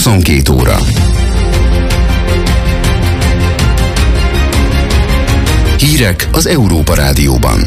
22 óra. Hírek az Európa Rádióban.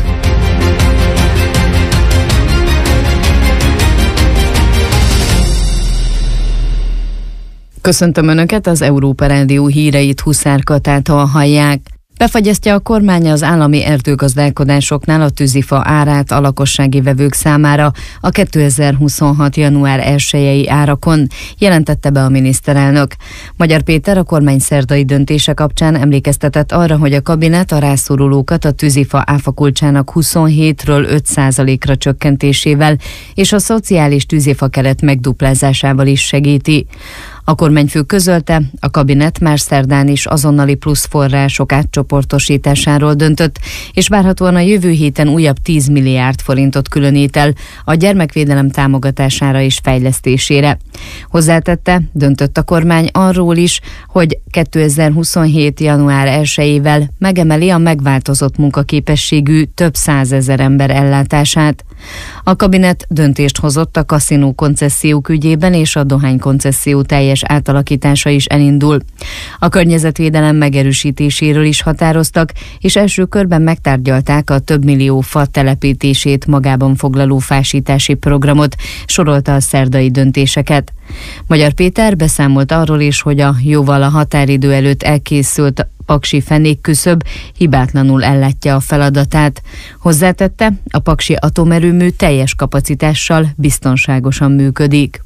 Köszöntöm Önöket, az Európa Rádió híreit Huszár Katától hallják. Befagyasztja a kormány az állami erdőgazdálkodásoknál a tűzifa árát a lakossági vevők számára a 2026. január 1-i árakon, jelentette be a miniszterelnök. Magyar Péter a kormány szerdai döntése kapcsán emlékeztetett arra, hogy a kabinet a rászorulókat a tűzifa áfakulcsának 27-ről 5%-ra csökkentésével és a szociális tűzifa keret megduplázásával is segíti. A kormányfő közölte, a kabinet már szerdán is azonnali plusz források átcsoportosításáról döntött, és várhatóan a jövő héten újabb 10 milliárd forintot különít el a gyermekvédelem támogatására és fejlesztésére. Hozzátette, döntött a kormány arról is, hogy 2027. január 1-ével megemeli a megváltozott munkaképességű több százezer ember ellátását. A kabinet döntést hozott a kaszinó koncesziók ügyében, és a dohány koncesszió teljes átalakítása is elindul. A környezetvédelem megerősítéséről is határoztak, és első körben megtárgyalták a több millió fa telepítését magában foglaló fásítási programot, sorolta a szerdai döntéseket. Magyar Péter beszámolt arról is, hogy a jóval a határidő előtt elkészült paksi fenékküszöb hibátlanul ellátja a feladatát. Hozzátette, a paksi atomerőmű teljes kapacitással biztonságosan működik.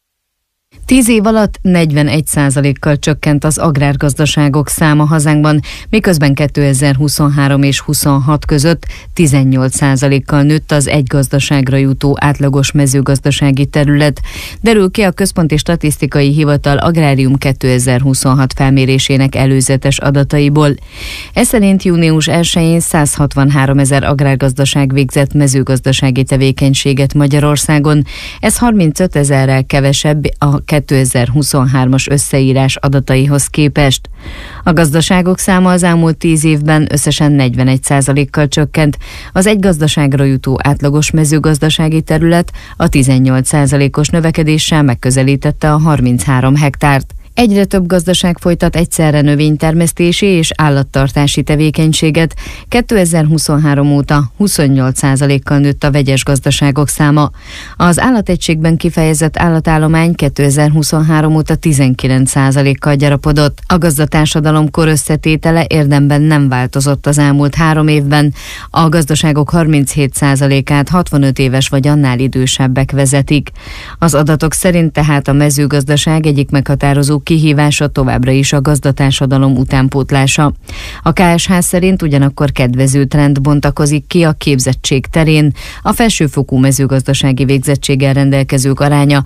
10 év alatt 41%-kal csökkent az agrárgazdaságok száma hazánkban, miközben 2023 és 26 között 18%-kal nőtt az egy gazdaságra jutó átlagos mezőgazdasági terület. Derül ki a Központi Statisztikai Hivatal Agrárium 2026 felmérésének előzetes adataiból. Ez szerint június 1-én 163 000 agrárgazdaság végzett mezőgazdasági tevékenységet Magyarországon. Ez 35 000-rel kevesebb a 2023-as összeírás adataihoz képest. A gazdaságok száma az elmúlt 10 évben összesen 41%-kal csökkent, az egy gazdaságra jutó átlagos mezőgazdasági terület a 18%-os növekedéssel megközelítette a 33 hektárt. Egyre több gazdaság folytat egyszerre növénytermesztési és állattartási tevékenységet. 2023 óta 28%-kal nőtt a vegyes gazdaságok száma. Az állategységben kifejezett állatállomány 2023 óta 19%-kal gyarapodott. A gazdatársadalom korösszetétele érdemben nem változott az elmúlt 3 évben. A gazdaságok 37%-át 65 éves vagy annál idősebbek vezetik. Az adatok szerint tehát a mezőgazdaság egyik meghatározó kihívása továbbra is a gazdatársadalom utánpótlása. A KSH szerint ugyanakkor kedvező trend bontakozik ki a képzettség terén. A felsőfokú mezőgazdasági végzettséggel rendelkezők aránya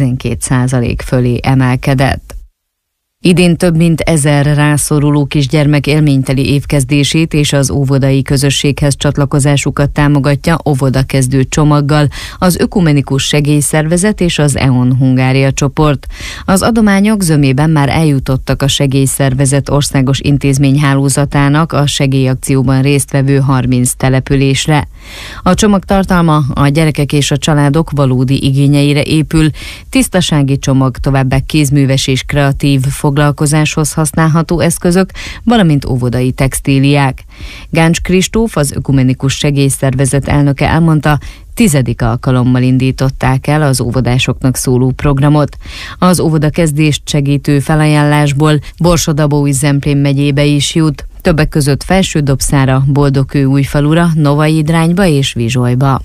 12% fölé emelkedett. Idén több mint 1000 rászoruló kisgyermek élményteli évkezdését és az óvodai közösséghez csatlakozásukat támogatja óvodakezdő csomaggal az Ökumenikus Segélyszervezet és az EON Hungária csoport. Az adományok zömében már eljutottak a segélyszervezet országos intézményhálózatának a segélyakcióban résztvevő 30 településre. A csomag tartalma a gyerekek és a családok valódi igényeire épül, tisztasági csomag, továbbá kézműves és kreatív foglalkozáshoz használható eszközök, valamint óvodai textíliák. Gáncs Kristóf, az Ökumenikus Segélyszervezet elnöke elmondta, 10. alkalommal indították el az óvodásoknak szóló programot. Az óvodakezdést segítő felajánlásból Borsod-Abaúj-Zemplén megyébe is jut, többek között Felső-Dobszára, Boldogkőújfalura, Novaidrányba és Vizsolyba.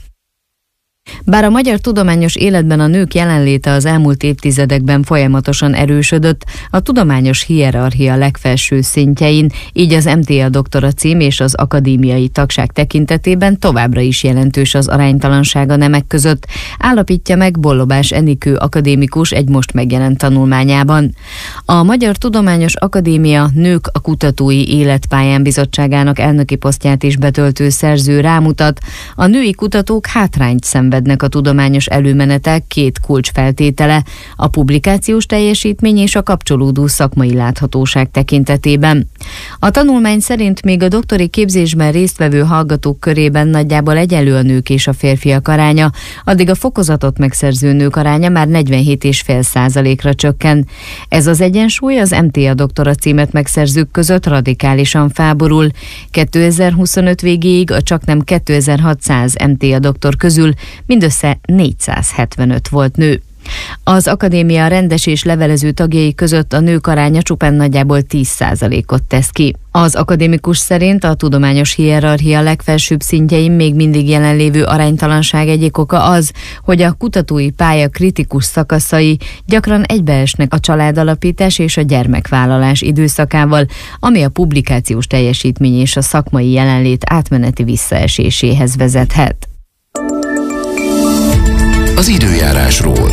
Bár a magyar tudományos életben a nők jelenléte az elmúlt évtizedekben folyamatosan erősödött, a tudományos hierarchia legfelső szintjein, így az MTA doktora cím és az akadémiai tagság tekintetében továbbra is jelentős az aránytalanság a nemek között, állapítja meg Bollobás Enikő akadémikus egy most megjelent tanulmányában. A Magyar Tudományos Akadémia Nők a Kutatói Életpályán Bizottságának elnöki posztját is betöltő szerző rámutat, a női kutatók hátrányt szenvednek a tudományos előmenetek két kulcsfeltétele, a publikációs teljesítmény és a kapcsolódó szakmai láthatóság tekintetében. A tanulmány szerint még a doktori képzésben résztvevő hallgatók körében nagyjából egyenlő a nők és a férfiak aránya, addig a fokozatot megszerző nők aránya már 47,5%-ra csökken. Ez az egyensúly az MTA doktora címet megszerzők között radikálisan felborul. 2025 végéig a csaknem 2600 MTA doktor közül mindössze 475 volt nő. Az akadémia rendes és levelező tagjai között a nők aránya csupán nagyjából 10%-ot tesz ki. Az akadémikus szerint a tudományos hierarchia legfelsőbb szintjein még mindig jelenlévő aránytalanság egyik oka az, hogy a kutatói pálya kritikus szakaszai gyakran egybeesnek a családalapítás és a gyermekvállalás időszakával, ami a publikációs teljesítmény és a szakmai jelenlét átmeneti visszaeséséhez vezethet. Az időjárásról.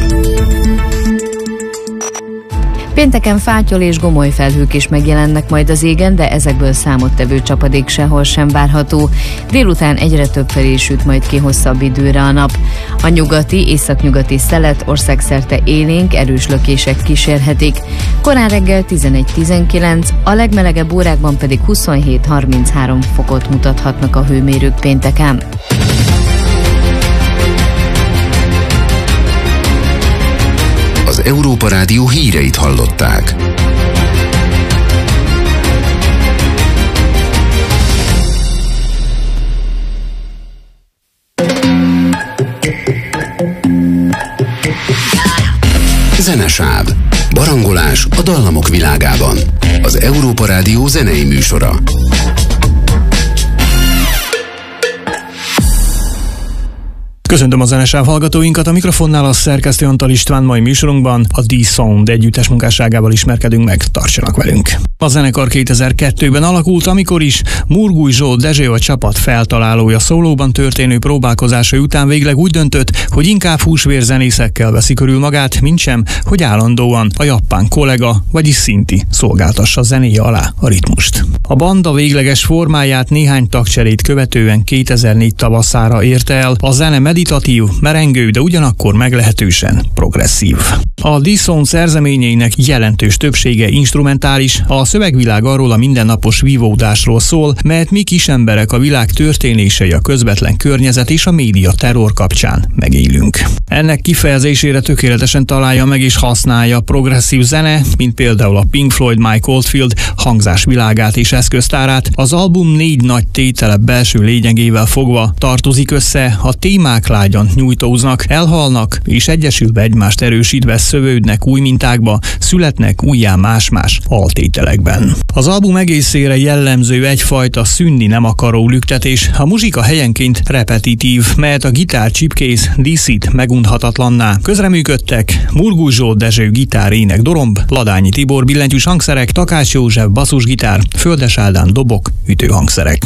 Pénteken fátyol és gomoly felhők is megjelennek majd az égen, de ezekből számottevő csapadék sehol sem várható. Délután egyre több felé süt majd ki hosszabb időre a nap. A nyugati, északnyugati szelet országszerte élénk, erős lökések kísérhetik. Korán reggel 11-19, a legmelegebb órákban pedig 27-33 fokot mutathatnak a hőmérők pénteken. Az Európa Rádió híreit hallották. Zenesáv. Barangolás a dallamok világában. Az Európa Rádió zenei műsora. Köszöntöm a Zenesáv hallgatóinkat, a mikrofonnál a szerkesztő Antal István, mai műsorunkban a D-Sound együttes munkásságával ismerkedünk meg, tartsanak velünk. A zenekar 2002-ben alakult, amikor is Murgúj Zsolt Dezső a csapat feltalálója szólóban történő próbálkozásai után végleg úgy döntött, hogy inkább húsvérzenészekkel veszi körül magát, mintsem, hogy állandóan a japán kollega, vagyis Szinti szolgáltassa zenéje alá a ritmust. A banda végleges formáját néhány tagcserét követően 2004 tavaszára érte el, a zene meditatív, merengő, de ugyanakkor meglehetősen progresszív. A D-Sound szerzeményeinek jelentős többsége instrumentális, a szövegvilág arról a mindennapos vívódásról szól, melyet mi kis emberek a világ történései, a közvetlen környezet és a média terror kapcsán megélünk. Ennek kifejezésére tökéletesen találja meg és használja progresszív zene, mint például a Pink Floyd Mike Oldfield hangzásvilágát és eszköztárát. Az album 4 nagy tétele belső lényegével fogva tartozik össze, a témák lágyan nyújtóznak, elhalnak és egyesülve egymást erősítve szövődnek új mintákba, születnek újjá más-más altételekben. Az album egészére jellemző egyfajta szűnni nem akaró lüktetés, a muzsika helyenként repetitív, melyet a gitár csipkész díszít megunhatatlanná. Közreműködtek Murgúj Zsolt Dezső gitár, ének, doromb, Ladányi Tibor billentyűs hangszerek, Takács József basszusgitár, Földes Ádám dobok, ütőhangszerek.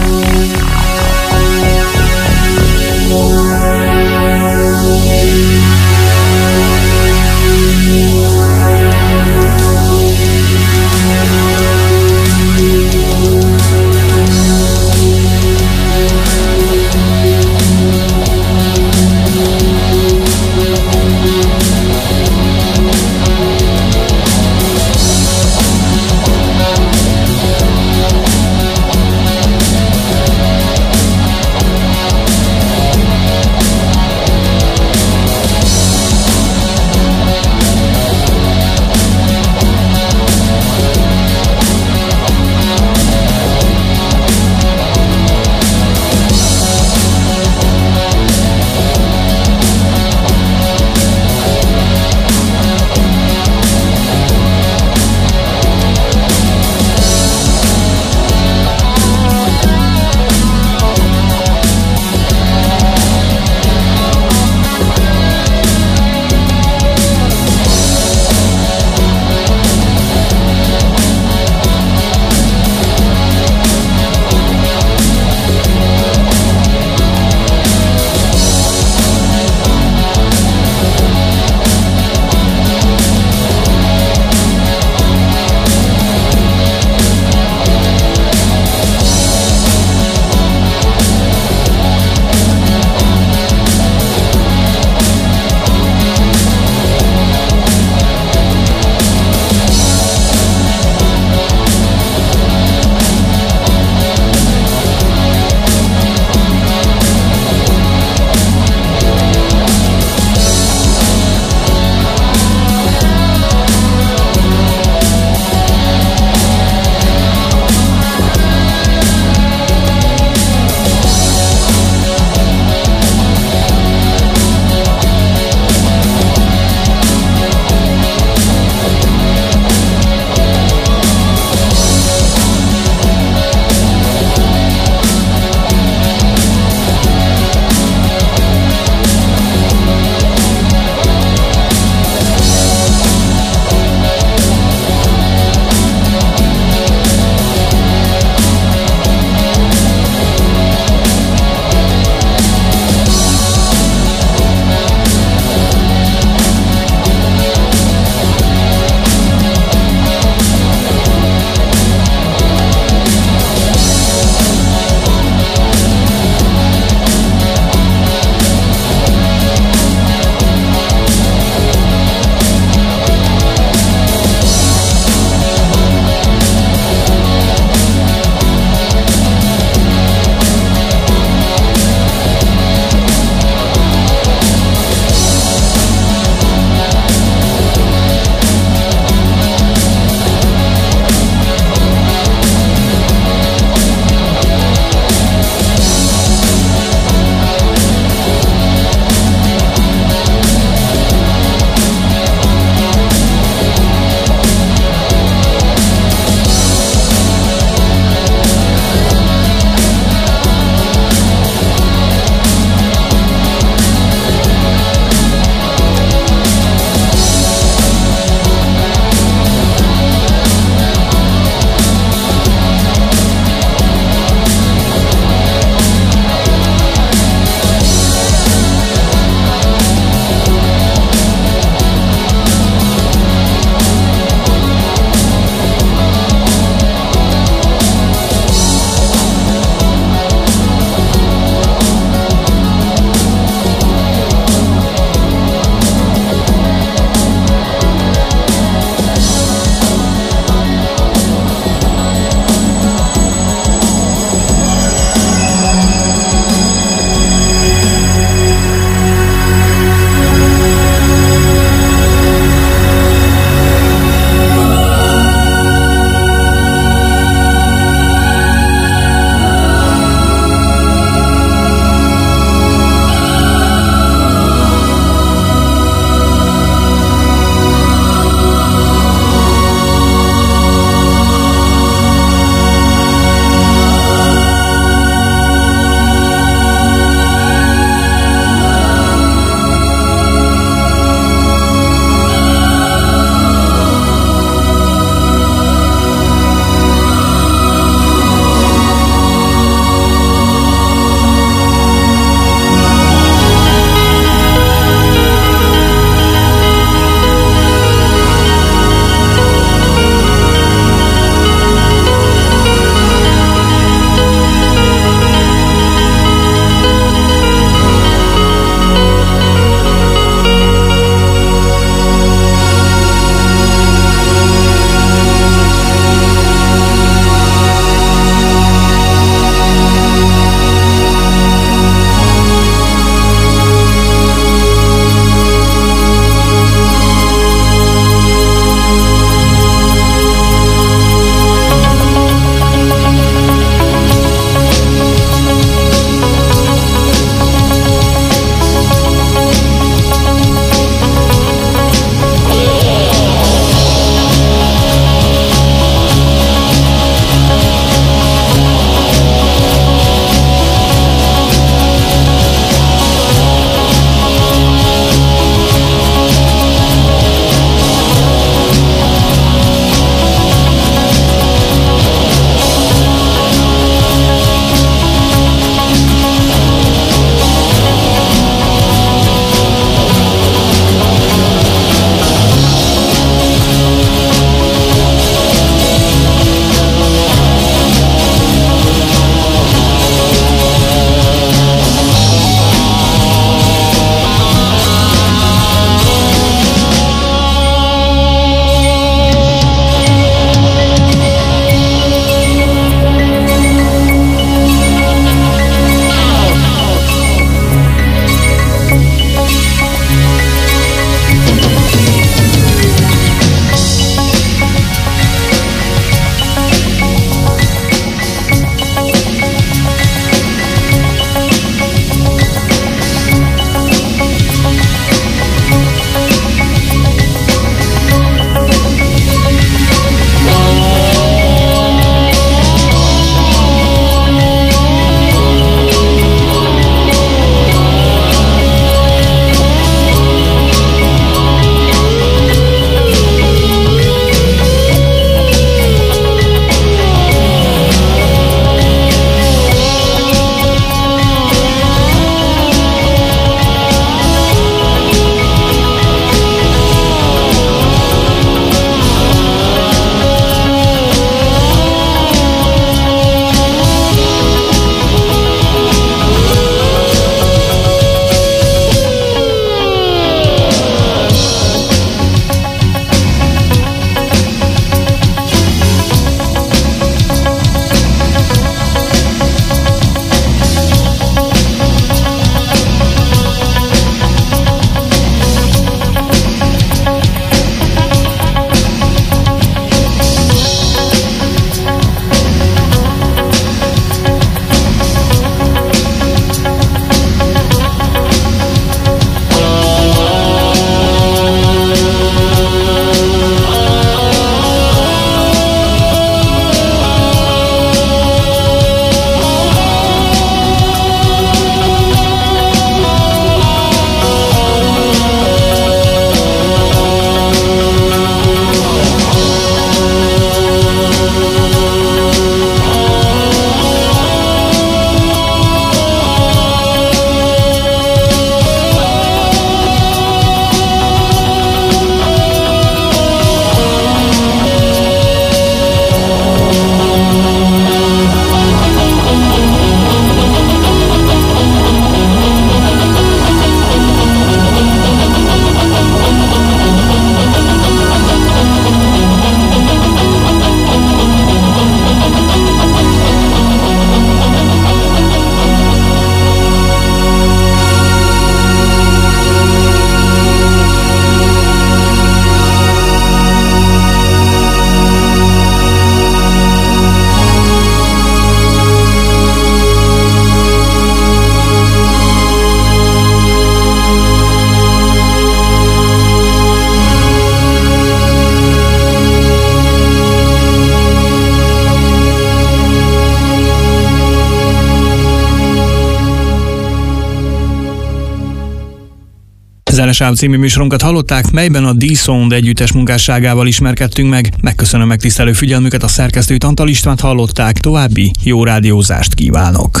Zenesáv című műsorunkat hallották, melyben a D-Sound együttes munkásságával ismerkedtünk meg. Megköszönöm megtisztelő figyelmüket, a szerkesztőt, Antal Istvánt hallották, további jó rádiózást kívánok!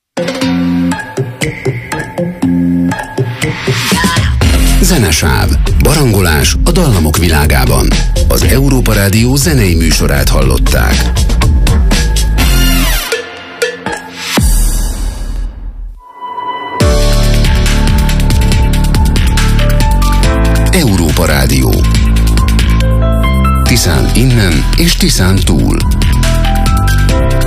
Zenesáv. Barangolás a dallamok világában. Az Európa Rádió zenei műsorát hallották. Európa Rádió. Tiszán innen és Tiszán túl.